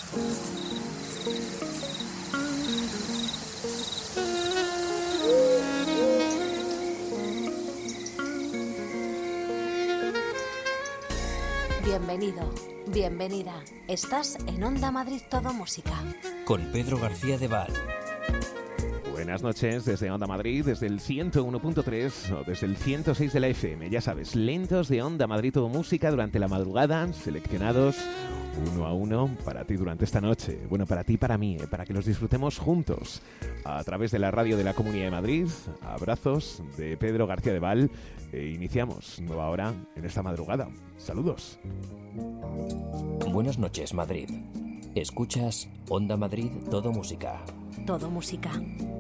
Bienvenido, bienvenida. Estás en Onda Madrid Todo Música. Con Pedro García de Val. Buenas noches desde Onda Madrid, desde el 101.3 o desde el 106 de la FM. Ya sabes, lentos de Onda Madrid Todo Música durante la madrugada, seleccionados uno a uno para ti durante esta noche. Bueno, para ti y para mí, para que los disfrutemos juntos a través de la radio de la Comunidad de Madrid. Abrazos de Pedro García de Val. Iniciamos nueva hora en esta madrugada. Saludos. Buenas noches, Madrid. Escuchas Onda Madrid Todo Música. Todo Música.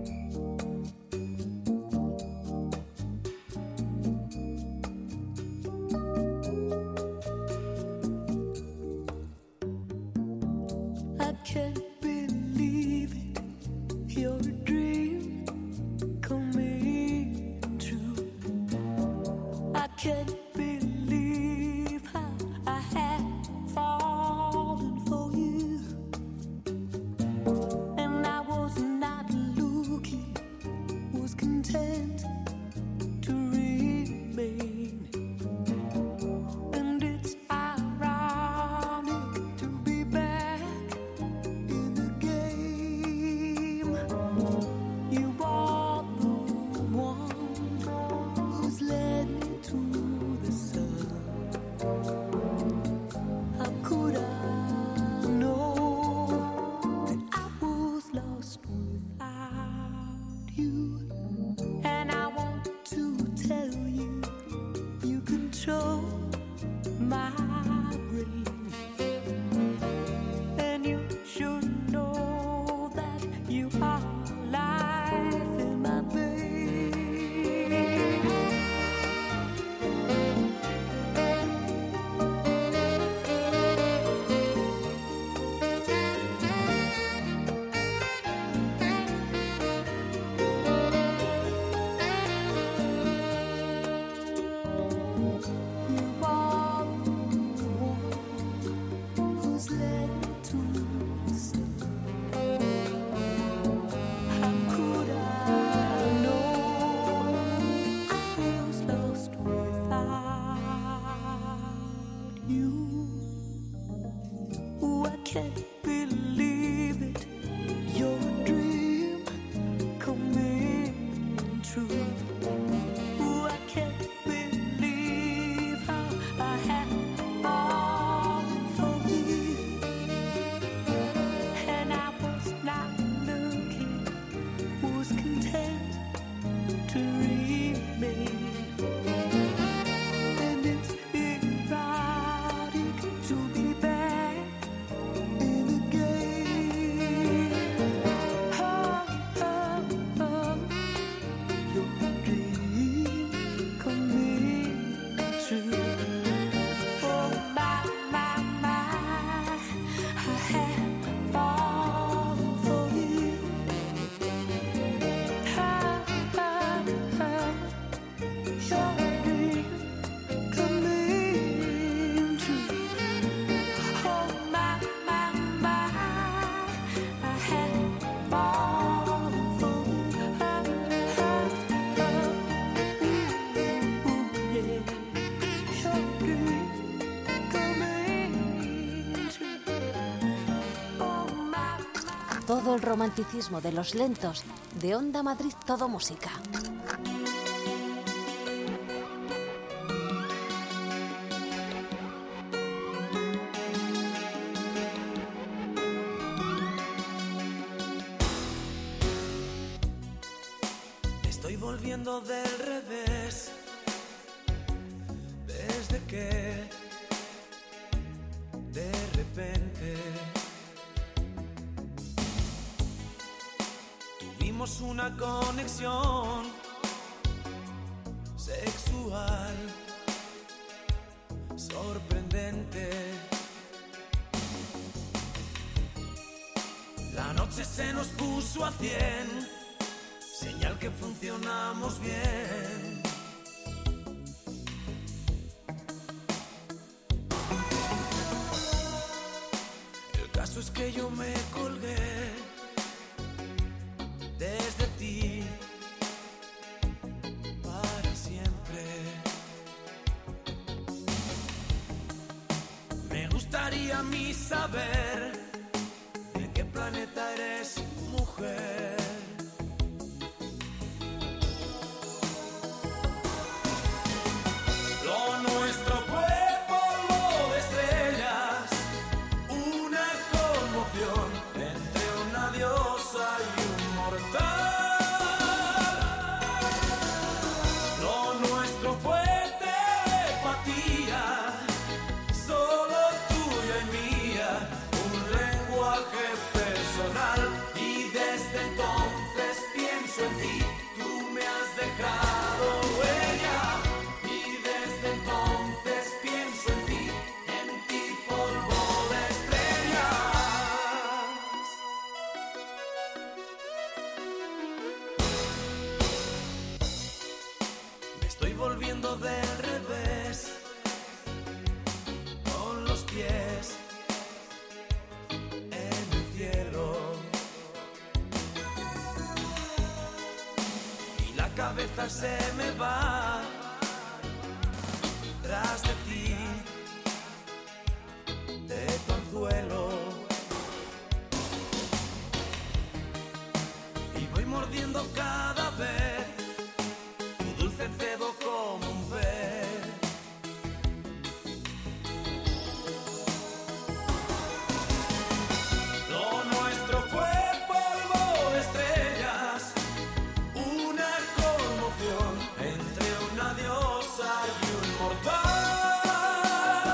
Todo el romanticismo de los lentos de Onda Madrid Todo Música. Estoy volviendo del revés desde que de repente tuvimos una conexión sexual sorprendente. La noche se nos puso a 100, señal que funcionamos bien. El caso caso es que yo me colgué desde ti para siempre. Me gustaría a mí saber de qué planeta eres mujer. Lo nuestro fue polvo de estrellas, una conmoción entre una diosa y un mortal. Lo nuestro fue telepatía, solo tuya y mía, un lenguaje personal. Y desde entonces pienso en ti, tú me has dejado huella. Y desde entonces pienso en ti, polvo de estrellas. Me estoy volviendo del revés, con los pies en el cielo y la cabeza se me va tras de ti, de tu anzuelo, y voy mordiendo cada vez tu dulce cebo como un pez. Lo nuestro fue polvo de estrellas, una conmoción entre una diosa y un mortal.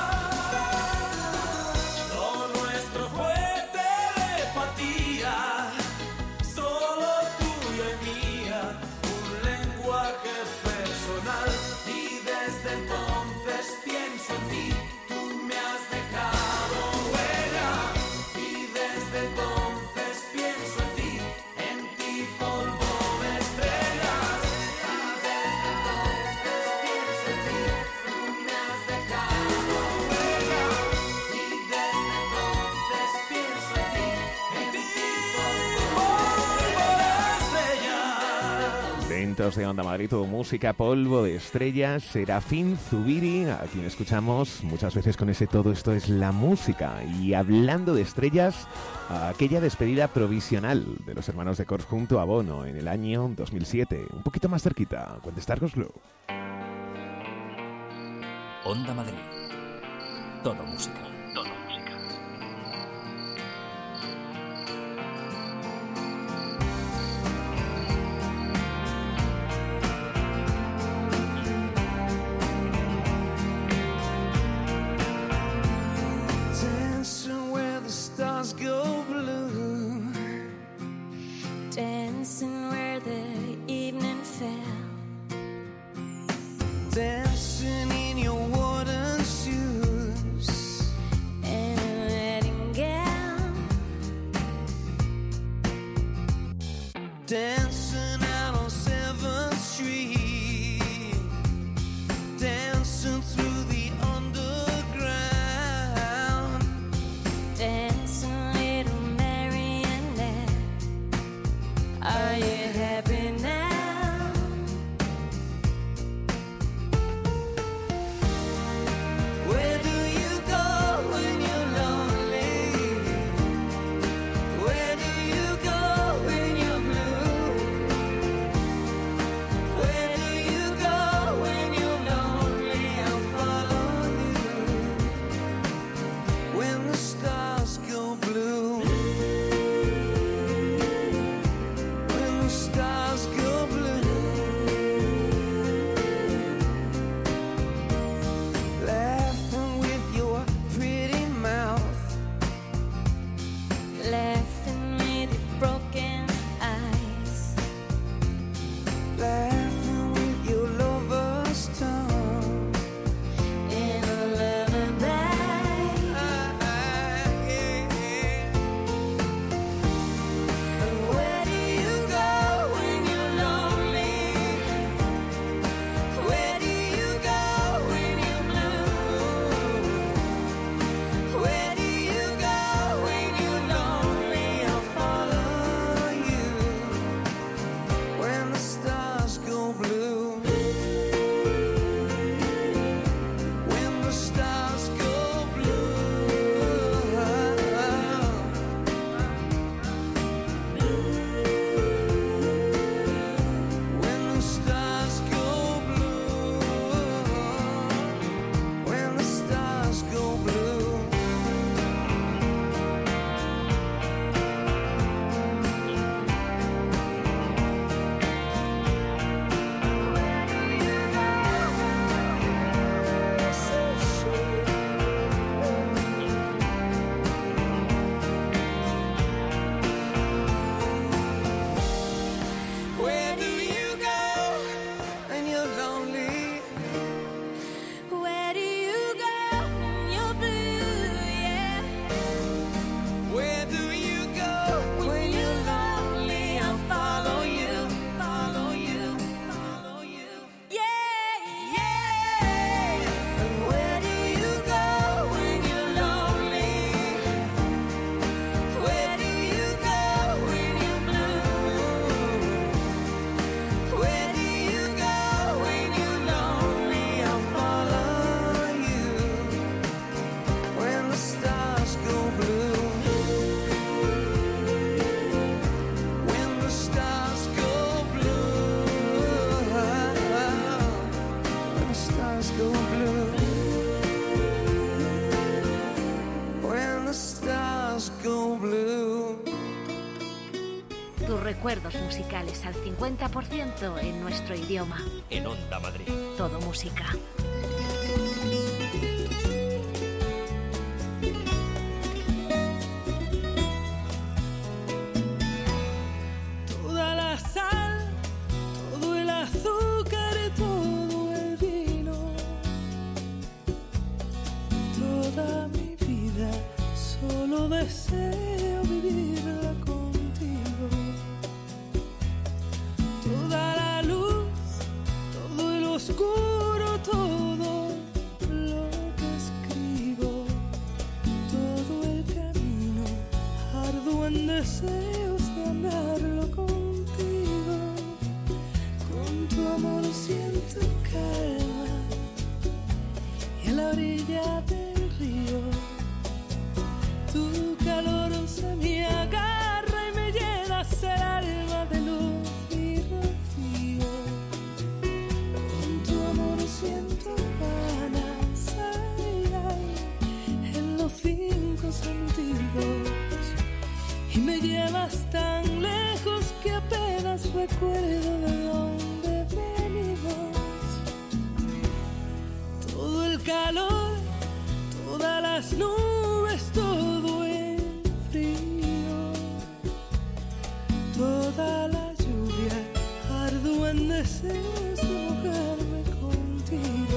Lo nuestro fue telepatía, solo tuya y mía, un lenguaje personal. Y desde entonces pienso en ti, tú me has dejado huella. Y desde entonces pienso en ti, polvo de estrellas. Y desde entonces pienso en ti, tú me has dejado huella. Y desde entonces pienso en ti, polvo de estrellas. Lentos de Onda Madrid, todo música, polvo de estrellas, Serafín Zubiri, a quien escuchamos muchas veces con ese todo esto es la música. Y hablando de estrellas, aquella despedida provisional de los hermanos de Corps junto a Bono en el año 2007, un poquito más cerquita, contestároslo. Onda Madrid. Todo música. Todo música. Dancing where the stars go blue, Dancing where the evening fell, dancing in your wooden shoes, and a wedding gown, dancing out on 7th Street, dancing through the underground. dancing little marionette. Are you happy now? Where do you go when you're lonely? Where do you go when you're blue? recuerdos musicales al 50% en nuestro idioma. En Onda Madrid. Todo música. Toda la sal, todo el azúcar y todo el vino, toda mi vida solo deseo vivirla contigo. Toda la luz, todo el oscuro, todo lo que escribo, todo el camino arduo en deseos de andarlo contigo. Con tu amor siento calma y en la orilla del río tu calor se me agarra y me llenas el alma de luz y rocío. Con tu amor siento ganas, ay, ay, en los 5 sentidos. Y me llevas tan lejos que apenas recuerdo de dónde venimos. Todo el calor, todas las nubes, todo el frío, toda la lluvia, arduo en deseos de mojarme contigo.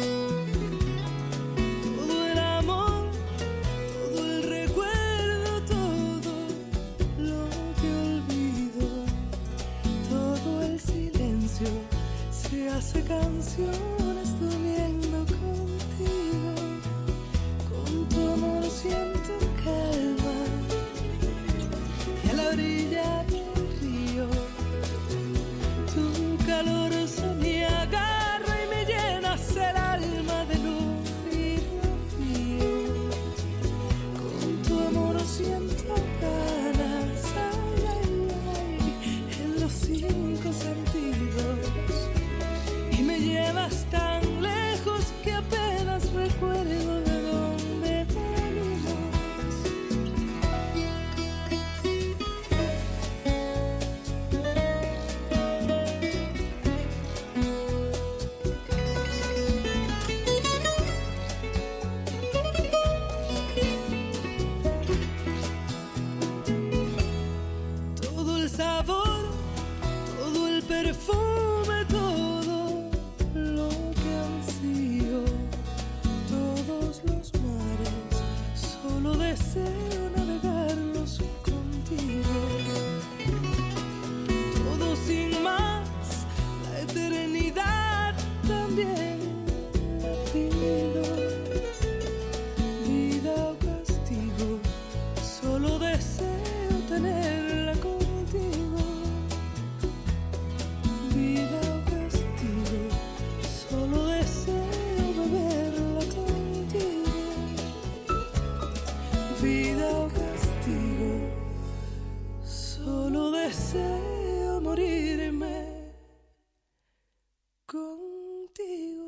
Todo el amor, todo el recuerdo, todo lo que olvido, todo el silencio se hace canciones durmiendo contigo. Con tu amor siento calma y a la orilla del río tu calor se me agarra y me llenas el alma de luz y rocío. Con tu amor siento ganas, ay, ay, ay, en los 5 sentidos. Y me llevas tan lejos que apenas recuerdo de dónde venimos. Todo el sabor, todo el perfume, todo lo que ansío, todos los mares, solo deseo navegarlos contigo. Todo sin más, la eternidad también la pido. Vida o castigo, solo deseo tenerla contigo. Vida o castigo, solo deseo beberla contigo. Vida o castigo, solo deseo morirme contigo.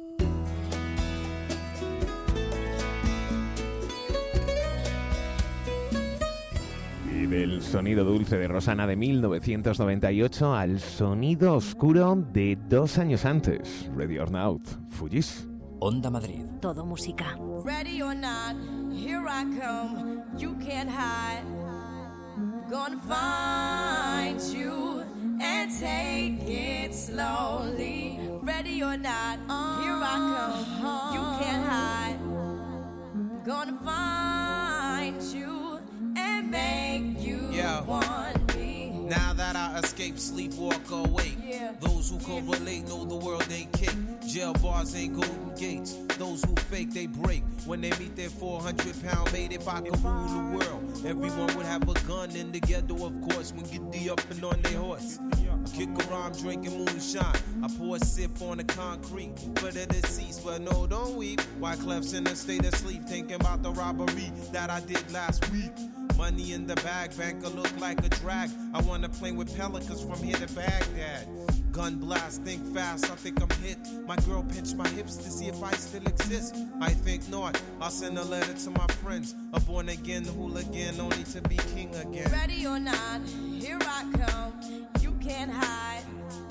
Y del sonido dulce de Rosana de 1998 al sonido oscuro de 2 años antes, Ready or Not, Fujis. Onda Madrid. Todo música. Ready or not, here I come. You can't hide. Gonna find you and take it slowly. Ready or not, here I come. You can't hide. Gonna find you and make you want me. Now that I escape, sleep, walk awake. Yeah. Those who correlate know the world ain't cake. Jail bars ain't golden gates. Those who fake, they break. When they meet their 400-pound mate, if I could rule the world, everyone would have a gun in the ghetto, of course, when get the up and on their horse. Kick around drinking moonshine. I pour a sip on the concrete for the deceased, but no, don't weep. Why Clef's in a state of sleep, thinking about the robbery that I did last week. Money in the bag, banker look like a drag. I wanna play with pelicans from here to Baghdad. Gun blast, think fast, I think I'm hit. My girl pinched my hips to see if I still exist. I think not, I'll send a letter to my friends. A born again hooligan, only to be king again. Ready or not, here I come. You can't hide.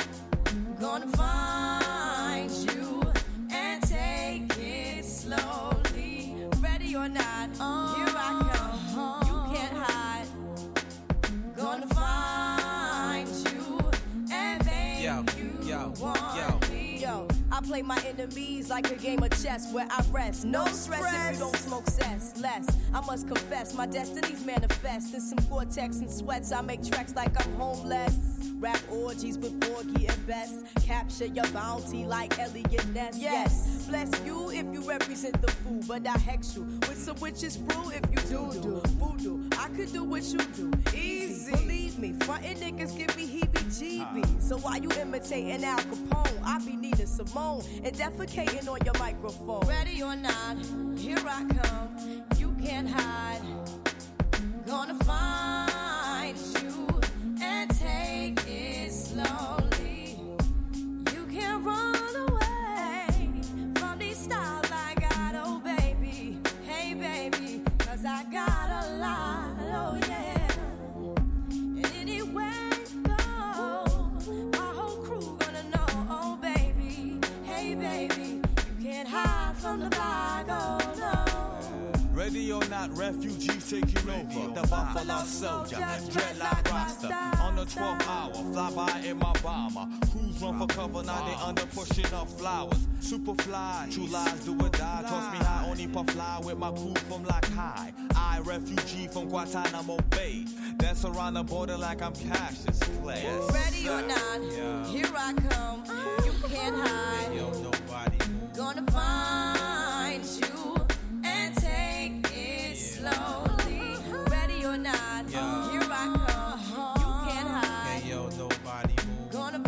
Gonna find you and take it slowly. Ready or not, here I come. You can't hide. Gonna find you and make you want me. Yo, I play my enemies like a game of chess where I rest. No stress if you don't smoke cess. Less, I must confess, my destinies manifest. In some Gore-Tex and sweats, I make tracks like I'm homeless. Rap orgies with Porgy and Bess. Capture your bounty like Elliot Ness. Yes, bless you if you represent the fool, but I hex you with some witches brew if you do voodoo. I could do what you do, easy. Believe me, frontin' niggas give me heebie-jeebies. So while you imitating Al Capone, I be needing Simone and defecating on your microphone. Ready or not, here I come. You can't hide. Gonna find you and take it slowly. You can't run away from these styles I got, oh baby. Hey baby, 'cause I got a lot, oh yeah. And anywhere you go, my whole crew gonna know, oh baby. Hey baby, you can't hide from the bag, oh no. Ready or not, refugees taking over. The Buffalo Soldier, dreadlock roster. On the 12th hour, fly by in my bomber. Crews run for cover, now they under pushing up flowers. Superfly, true lies do or die. Toss me high, only puff fly with my crew from like high. I, refugee from Guantanamo Bay. Dance around the border like I'm Cassius Clay. Ready or not, here I come. You can't hide. Yo, nobody. Gonna find you and take it slowly. Ready or not, here I come. You can't hide. Hey, yo, nobody move. Gonna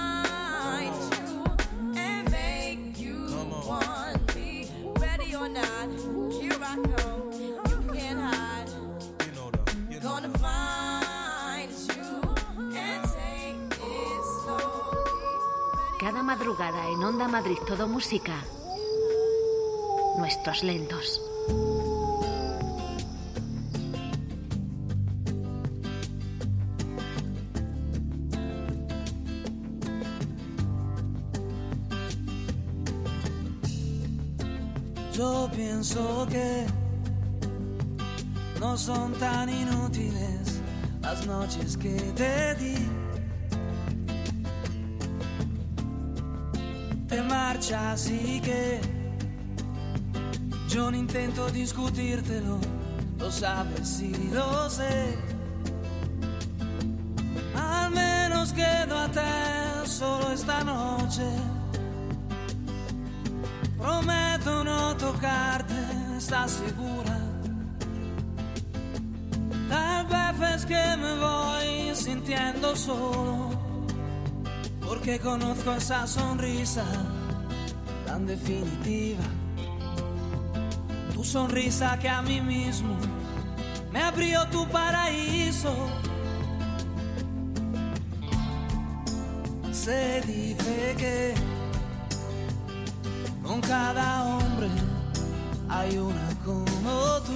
find you and make you want me. Ready or not, here I come. You can't hide. Gonna find you and take it slowly. Cada madrugada en Onda Madrid Todo Música, Nuestros Lentos. Yo pienso que no son tan inútiles las noches que te di. Te marchas y que yo no intento discutírtelo, lo sabes y lo sé. Al menos quédate solo esta noche. Prometo no tocarte, ¿estás segura? Tal vez es que me voy sintiendo solo, porque conozco esa sonrisa tan definitiva. Tu sonrisa que a mí mismo me abrió tu paraíso. Se dice que con cada hombre hay una como tú,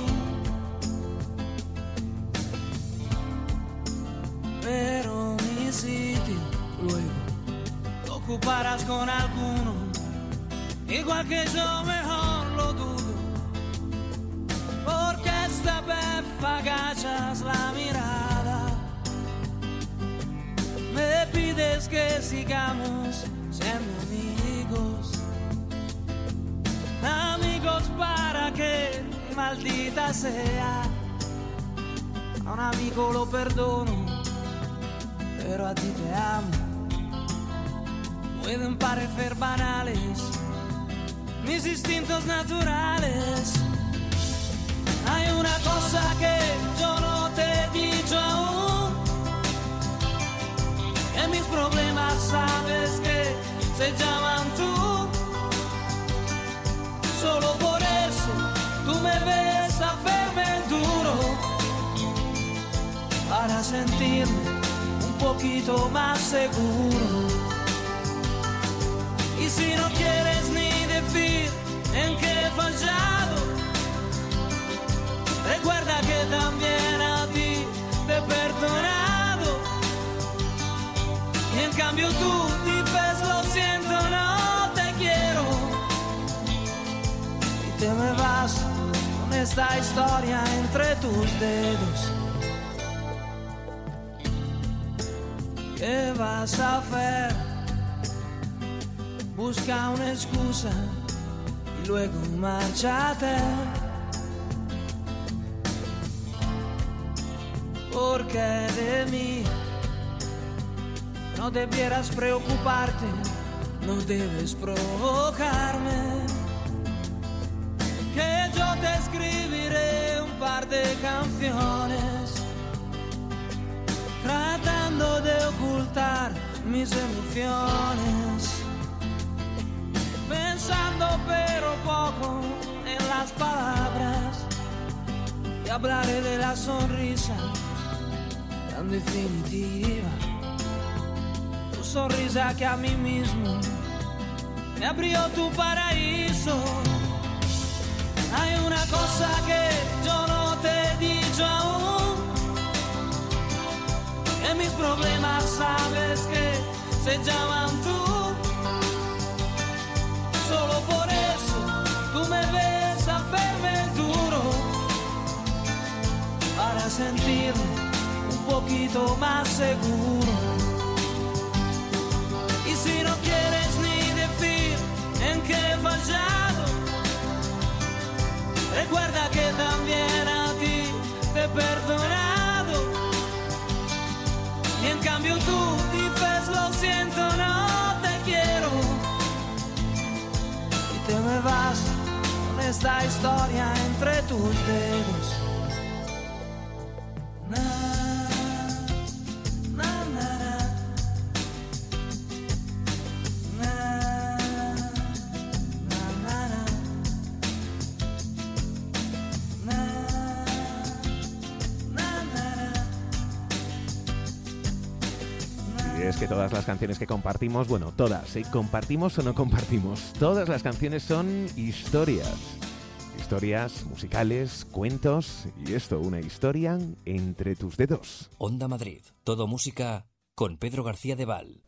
pero mi sitio luego lo ocuparás con alguno, igual que yo, mejor lo dudo, porque esta vez agachas la mirada, me pides que sigamos siendo amigos. Amigos para que, maldita sea, a un amigo lo perdono, pero a ti te amo. Pueden parecer banales mis instintos naturales. Hay una cosa que yo no te he dicho aún, que mis problemas sabes que se llaman tú. Solo por eso tú me ves hacerme duro, para sentirme un poquito más seguro. Y si no quieres ni decir en qué he fallado, recuerda que también a ti te he perdonado. Y en cambio tú dices lo siento, no te quiero. Y te me vas con esta historia entre tus dedos. ¿Qué vas a hacer? Busca una excusa y luego márchate. Porque de mí no debieras preocuparte, no debes provocarme. Que yo te escribiré un par de canciones, tratando de ocultar mis emociones, pensando pero poco en las palabras, y hablaré de la sonrisa tan definitiva, tu sonrisa que a mí mismo me abrió tu paraíso. Hay una cosa que yo no te he dicho aún, que mis problemas sabes que se llaman tú. Solo por eso tú me ves hacerme el duro, para sentirme un poquito más seguro. Y si no quieres ni decir en qué he fallado, recuerda que también a ti te he perdonado. Y en cambio tú dices lo siento, no te quiero. Y te me vas con esta historia entre tus dedos. Es que todas las canciones que compartimos, bueno, todas, compartimos o no compartimos, todas las canciones son historias. Historias musicales, cuentos, y esto, una historia entre tus dedos. Onda Madrid, todo música con Pedro García de Val.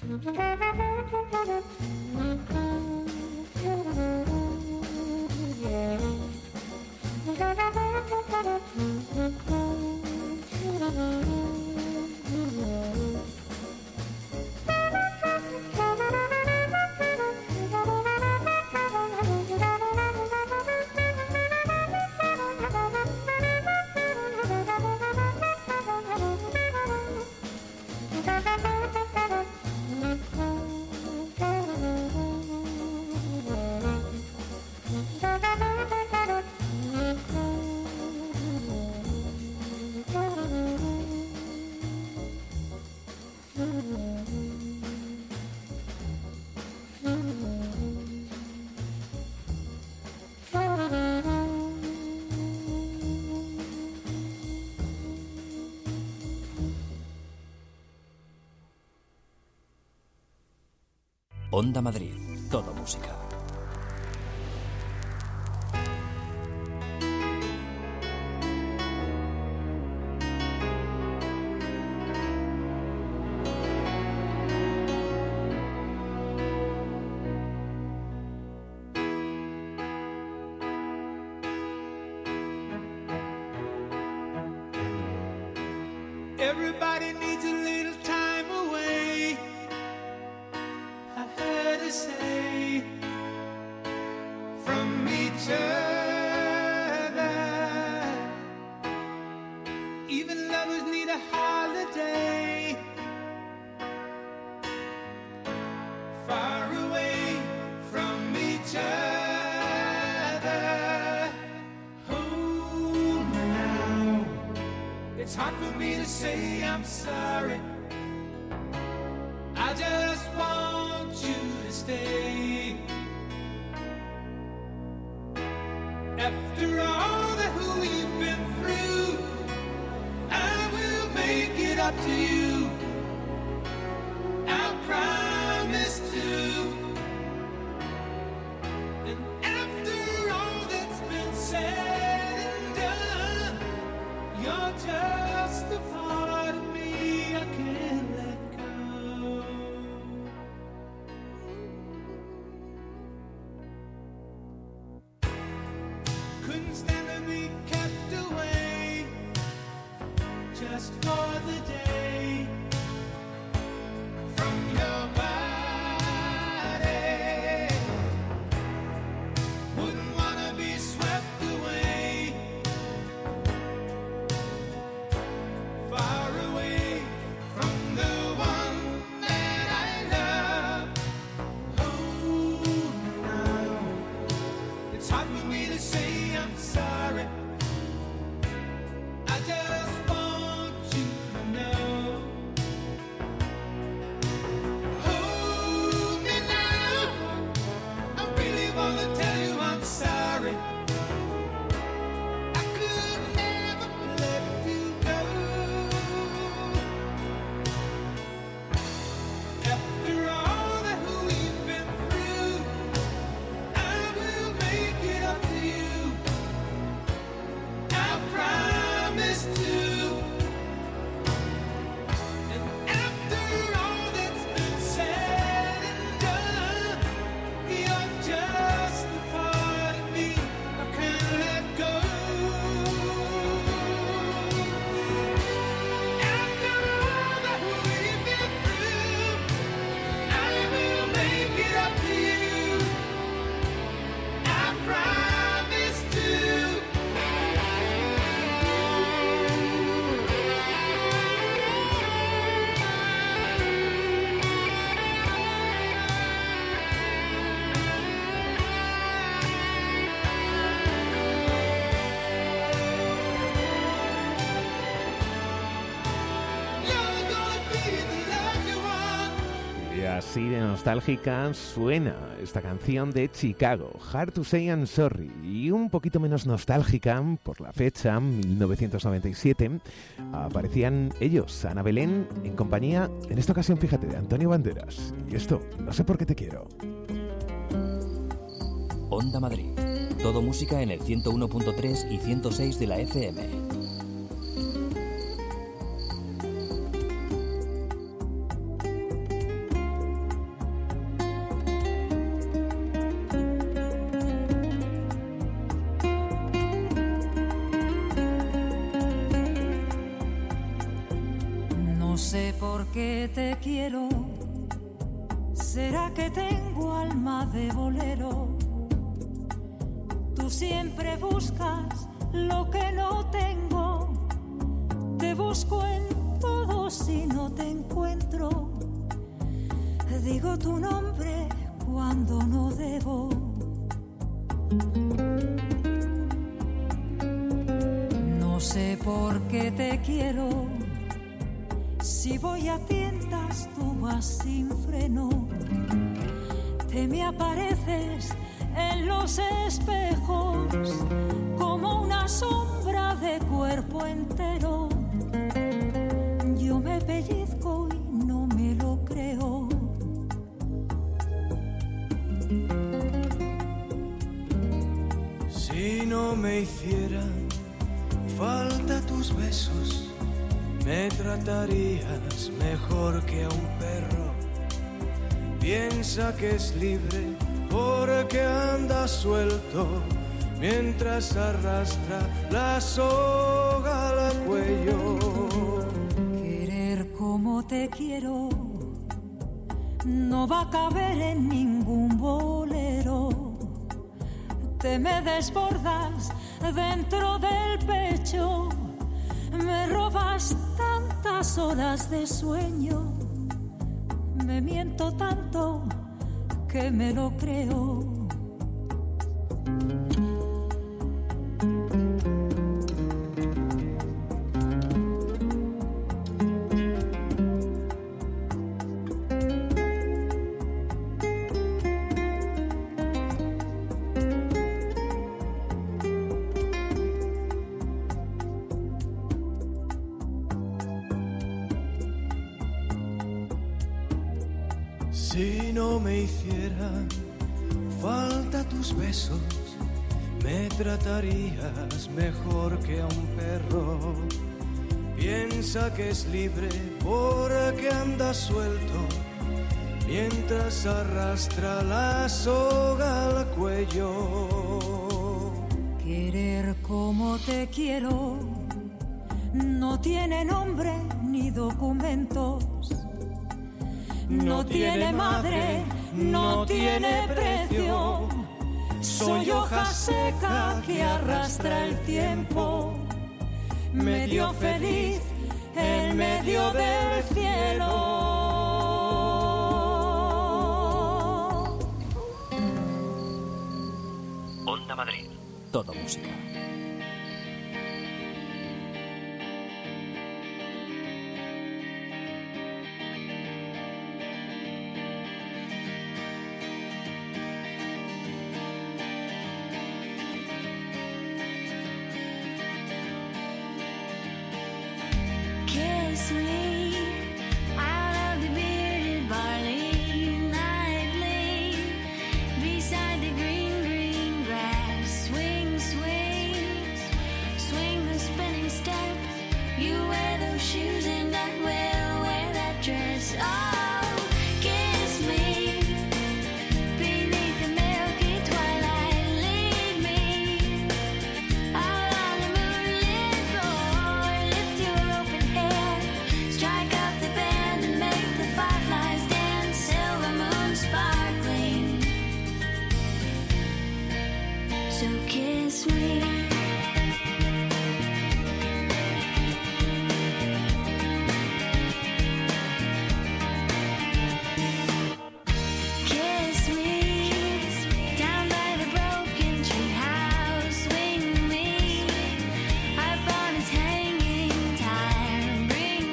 Onda Madrid, todo música. Everybody needs a little time away, I heard her say, from each other. Even lovers need a holiday, far away from each other. Oh, now it's hard for me to say I'm sorry. I just want you to stay. After all that we've been through, I will make it up to you. I promise to. And after all that's been said and done, you're just a part of me I can't let go. Couldn't stand to be kept away just for the day from your body. Wouldn't wanna be swept away, far away from the one that I love. Oh, now it's hard for me to say I'm sorry. I just want you to know. Hold me now. I really wanna tell you I'm sorry. I could never let you go. After all that we've been through, I will make it up to you. I promise to. And after all that's been said and done, you're just a part of me I can't let go. After all that we've been through, I will make it up to you. I promise to. You're gonna be the love you want. Y así de nostálgica suena esta canción de Chicago, Hard to Say I'm Sorry. Y un poquito menos nostálgica, por la fecha, 1997, aparecían ellos, Ana Belén, en compañía, en esta ocasión, fíjate, de Antonio Banderas. Y esto, No sé por qué te quiero. Onda Madrid, todo música en el 101.3 y 106 de la FM. sé por qué te quiero. ¿Será que tengo alma de bolero? Tú siempre buscas lo que no tengo. Te busco en todo si no te encuentro. Digo tu nombre cuando no debo. No sé por qué te quiero. Si voy a tiendas tú vas sin freno. Te me apareces en los espejos como una sombra de cuerpo entero. Yo me pellizco y no me lo creo. Si no me hicieran falta tus besos, me tratarías mejor que a un perro. Piensa que es libre porque anda suelto mientras arrastra la soga al cuello. Querer como te quiero no va a caber en ningún bolero. Te me desbordas dentro del pecho. Me robas tantas horas de sueño. Me miento tanto que me lo creo. Si no me hicieran falta tus besos, me tratarías mejor que a un perro. Piensa que es libre porque anda suelto mientras arrastra la soga al cuello. Querer como te quiero no tiene nombre ni documentos. No tiene madre, no tiene precio. Soy hoja seca que arrastra el tiempo. Medio feliz en medio del cielo. Onda Madrid. Todo música. Kiss me out of the bearded barley nightly, beside the green, green grass. Swing, swing, swing the spinning step. You wear those shoes and I will wear that dress. Oh, kiss me beneath the milky twilight. Lead me out on the moonlit floor. Lift your open hair, strike up the band and make the fireflies dance. Silver moon sparkling, so kiss me. Kiss me down by the broken tree house. Swing me up on its hanging tire.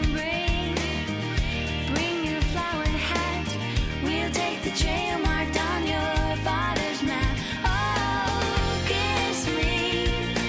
Bring your flowered hat. We'll take the trail marked on your father's map. Oh, kiss me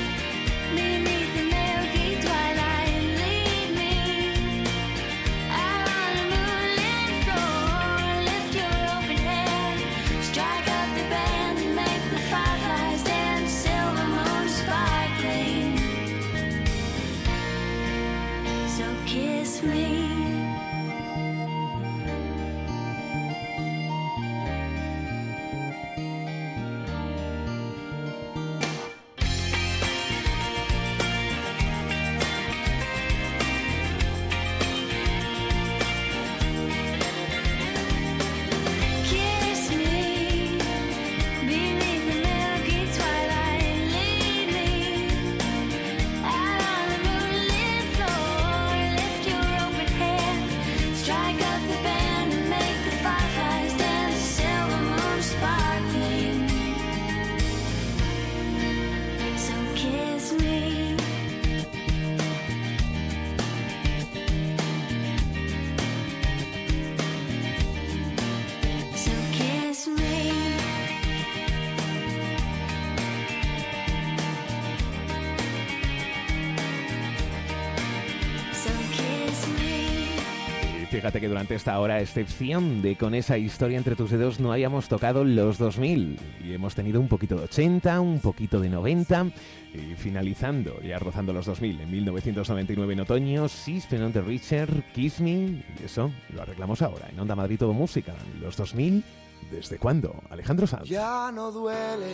fíjate que durante esta hora, a excepción de Con esa historia entre tus dedos, no hayamos tocado los 2000. Y hemos tenido un poquito de 80, un poquito de 90, y finalizando, ya rozando los 2000. En 1999, en otoño, System of the Richard, Kiss Me, y eso lo arreglamos ahora, en Onda Madrid Todo Música. Los 2000, ¿desde cuándo? Alejandro Sanz. Ya no duele,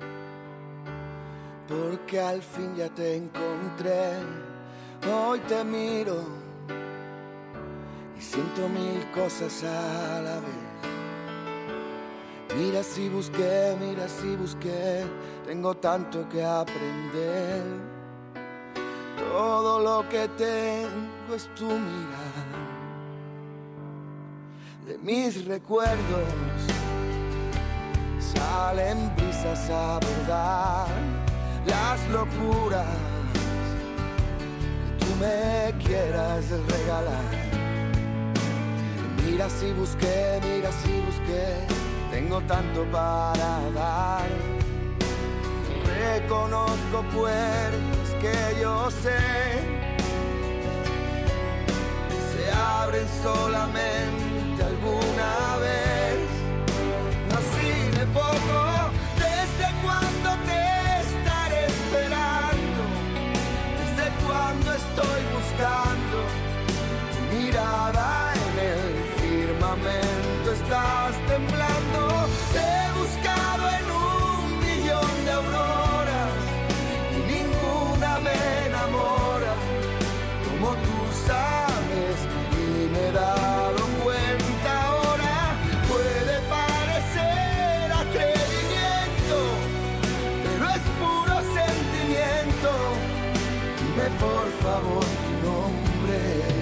porque al fin ya te encontré. Hoy te miro y siento mil cosas a la vez. Mira si busqué, tengo tanto que aprender. Todo lo que tengo es tu mirada. De mis recuerdos salen brisas a verdad, las locuras que tú me quieras regalar. Mira si busqué, tengo tanto para dar. Reconozco puertas que yo sé se abren solamente alguna vez. Así de poco, ¿desde cuándo te estaré esperando? ¿Desde cuándo estoy buscando tu mirada en el firmamento? Estás temblando. Te he buscado en 1.000.000 de auroras y ninguna me enamora como tú sabes, y me he dado cuenta ahora. Puede parecer atrevimiento, pero es puro sentimiento. Dime por favor tu nombre.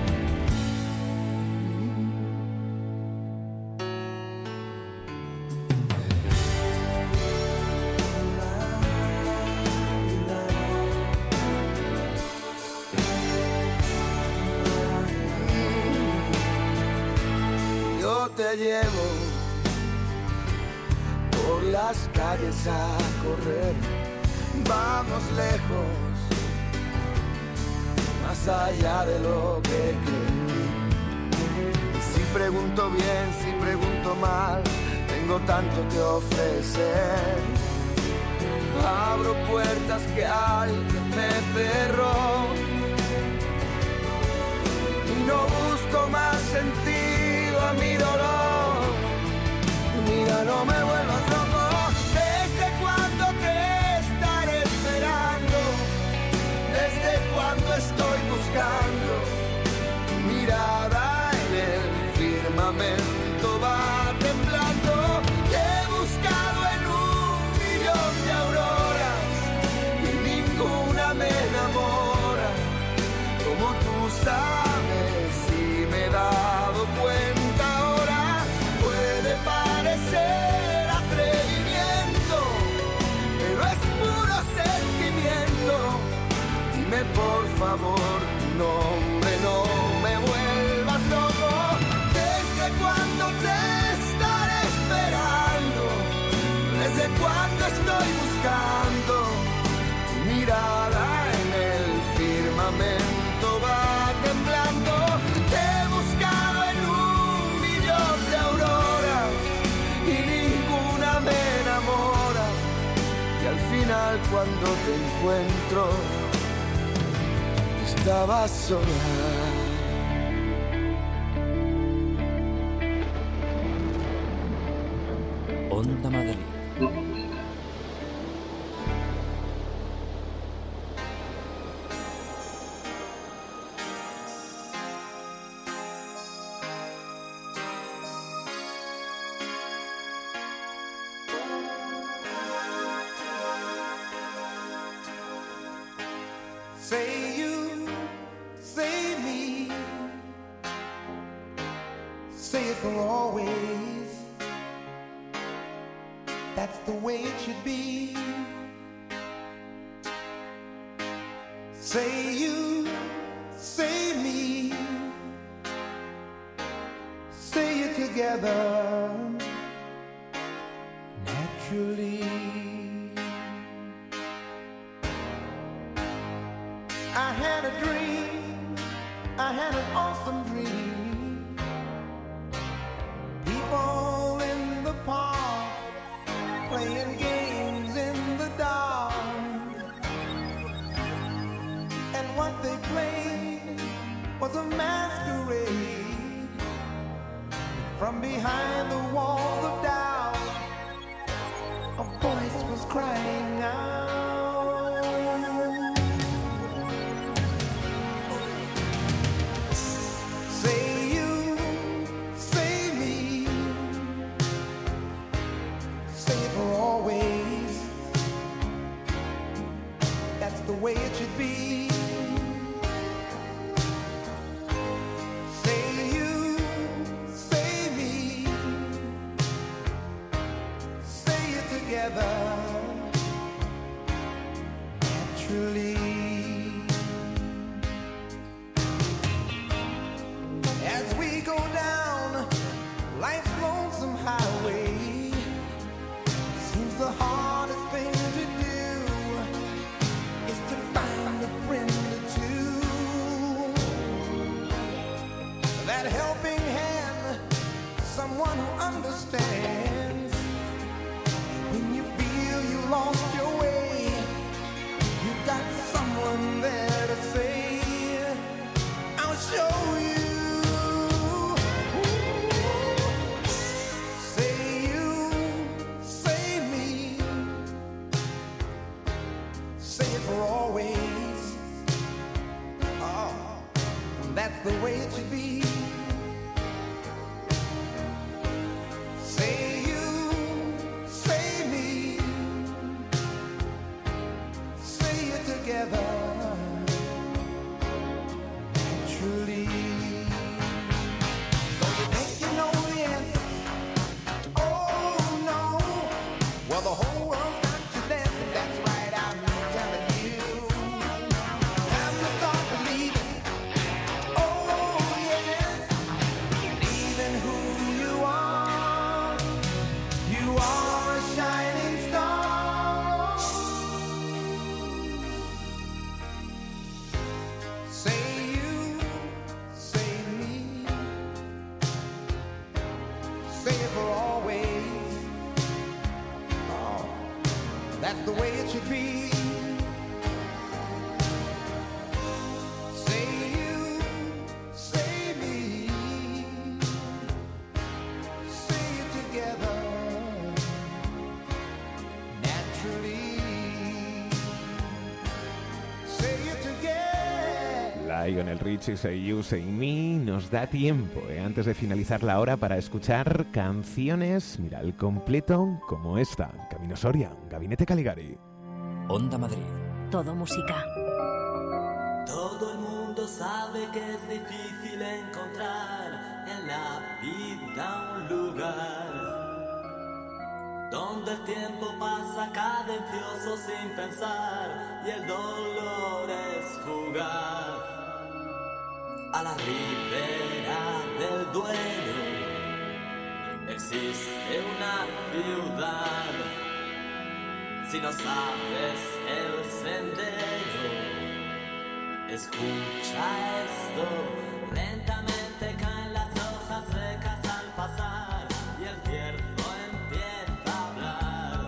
Te llevo por las calles a correr, vamos lejos, más allá de lo que creí. Si pregunto bien, si pregunto mal, tengo tanto que ofrecer. Abro puertas que alguien me cerró y no busco más sentido a mi dolor. Mira, no me vuelvas loco. ¿Desde cuándo te estaré esperando? ¿Desde cuándo estoy buscando tu mirada en el firmamento? Va temblando. Te he buscado en 1.000.000 de auroras y ninguna me enamora como tú sabes, y me he dado cuenta ahora. Puede parecer atrevimiento, pero es puro sentimiento. Dime por favor tu nombre, no me vuelvas loco. ¿Desde cuándo te estaré esperando? ¿Desde cuándo estoy buscando tu mirada en el firmamento? Va temblando. Te he buscado en 1.000.000 de auroras y ninguna me enamora. Y al final cuando te encuentro estabas sola. Onda Madrid. Say you, say me, say it for always. That's the way it should be. Say you, say me, say it together naturally. I had a dream, I had an awesome dream. a voice was crying out. Say you, say me, say it for always. That's the way it should be. Say you, say me, say it together, naturally. As we go down life's lonesome highway, seems the hardest thing to do is to find a friend or two. That helping hand, someone who understands. When you feel you lost your way, you got someone there to say, I'll show you. Say you, say me, say it for always. Oh, that's the way it should be. Say you, say me, say it together, naturally. So you think you know the answer? Oh no. Well, the whole world's got you dancing. That's right, I'm telling you. Time to start believing. Oh yes, believe in who you are. You are a shining star. Say you, say me, say it for always. Oh, that's the way it should be. Say you, say me, say it together, naturally. Say it together. Lionel Richie, Say You, Say Me. Nos da tiempo, antes de finalizar la hora, para escuchar canciones, mira, al completo, como esta. Camino Soria, Gabinete Caligari. Onda Madrid. Todo música. Todo el mundo sabe que es difícil encontrar en la vida un lugar donde el tiempo pasa cadencioso sin pensar y el dolor es fugaz. A la ribera del Duero existe una ciudad. Si no sabes el sendero, escucha esto. Lentamente caen las hojas secas al pasar y el cierzo empieza a hablar.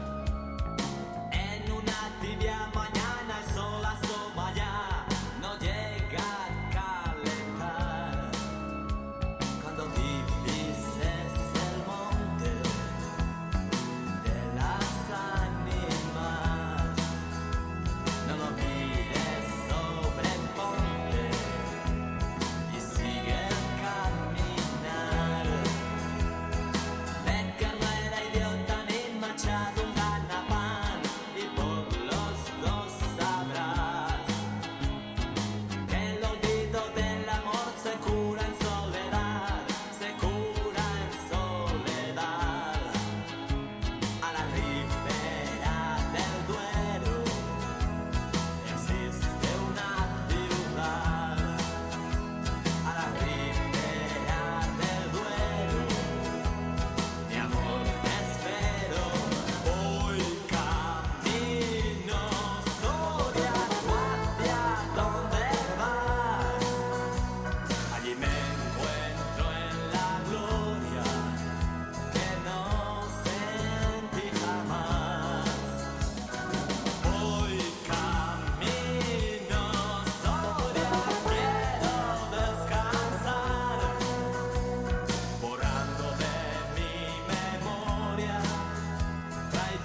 En una tibia mañana el sol asoma ya, no llega a calentar. Cuando divises el monte de las ánimas, no lo mires, sobreponte y si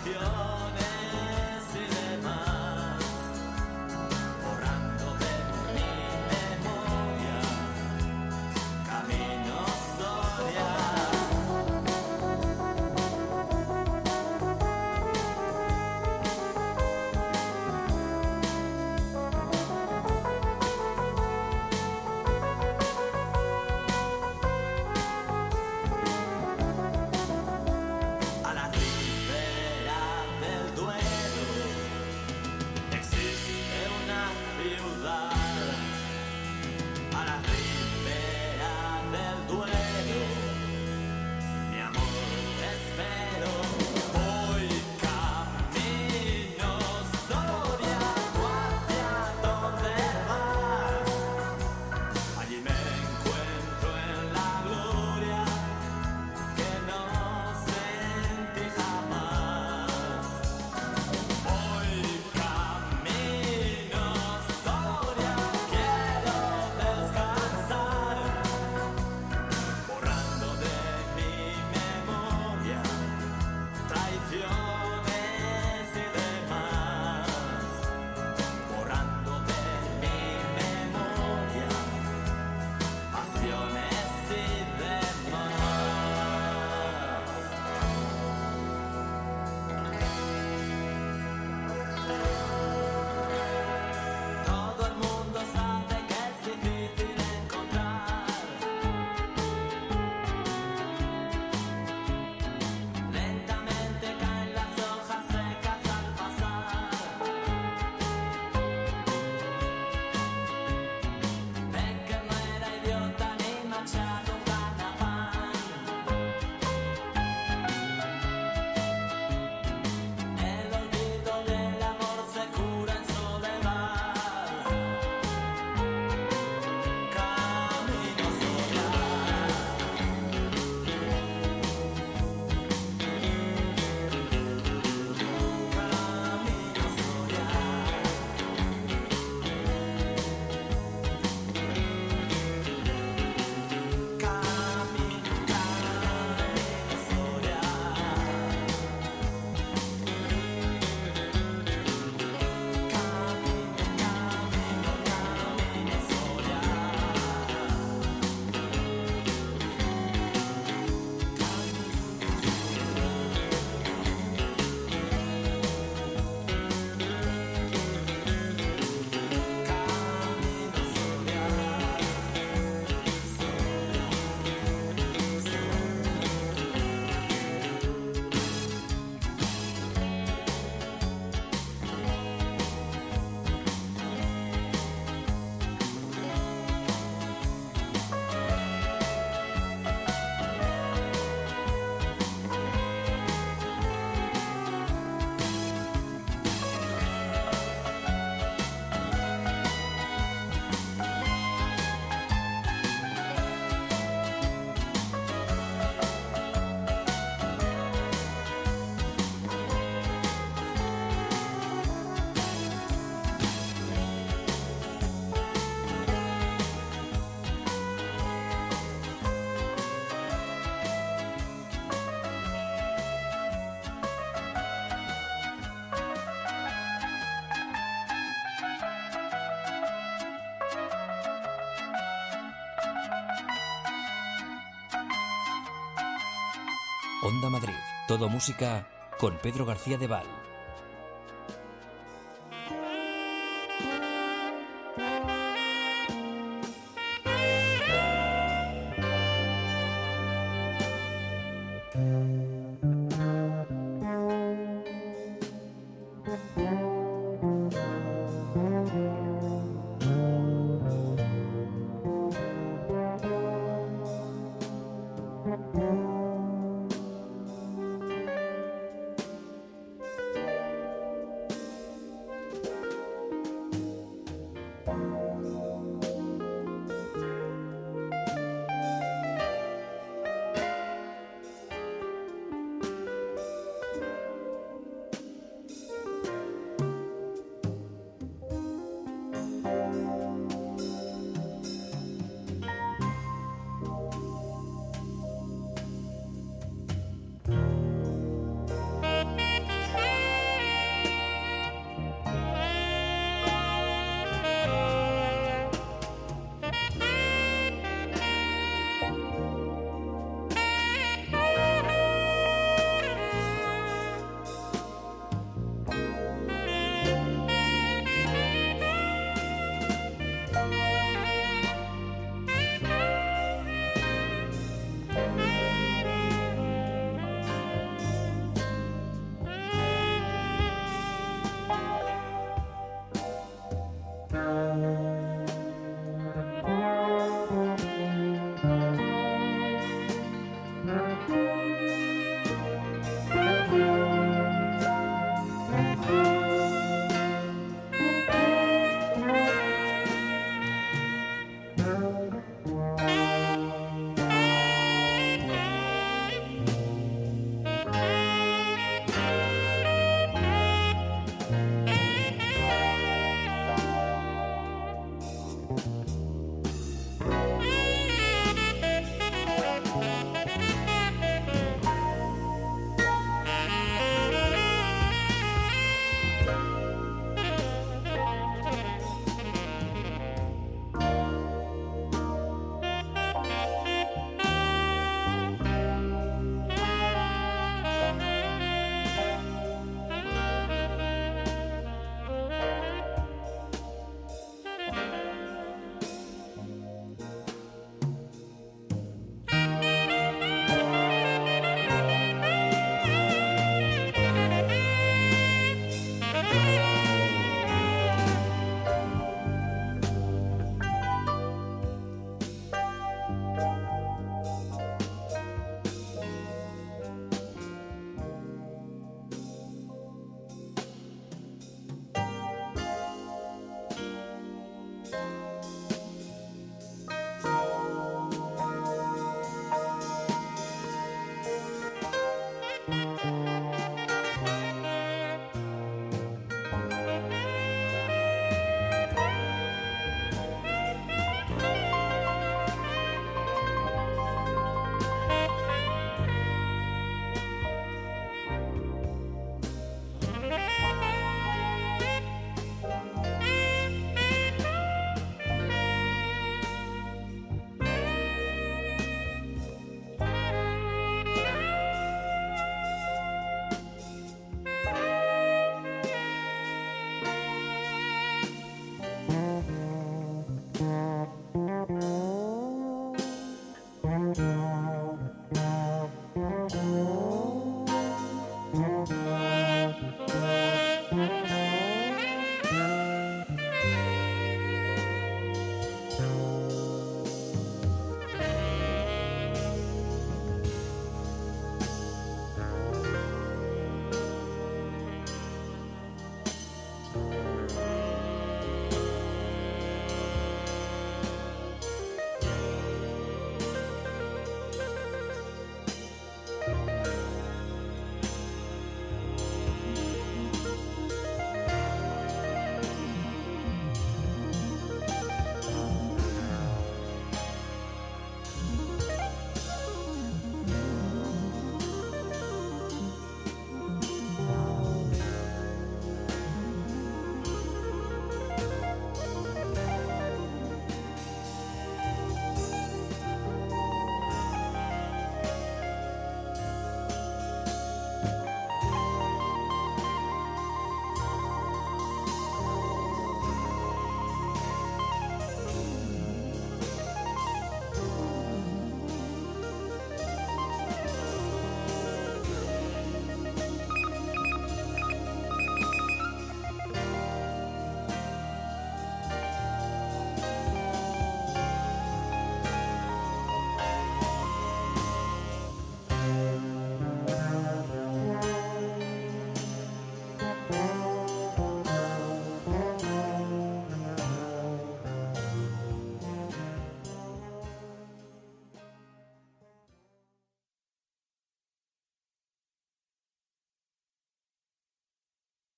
y demás, borrando de mi memoria caminos Soria. A la ribera del Duero existe una ciudad. A la ribera del Duero, mi amor, te espero. Voy camino Soria, ¿tú hacia dónde vas? Allí me encuentro en la gloria que no sentí jamás. Voy camino Soria, quiero descansar, borrando de mi memoria traiciones y demás, borrando de mi memoria pasiones y demás. Todo el mundo sabe que es difícil encontrar. Lentamente caen las hojas secas al pasar. Becker no era idiota ni Machado un ganapán. El olvido del amor se cura en soledad. Camino Soria. Camino Soria. Camino Soria. Camino Soria. Camino Soria. Onda Madrid, todo música con Pedro García de Val.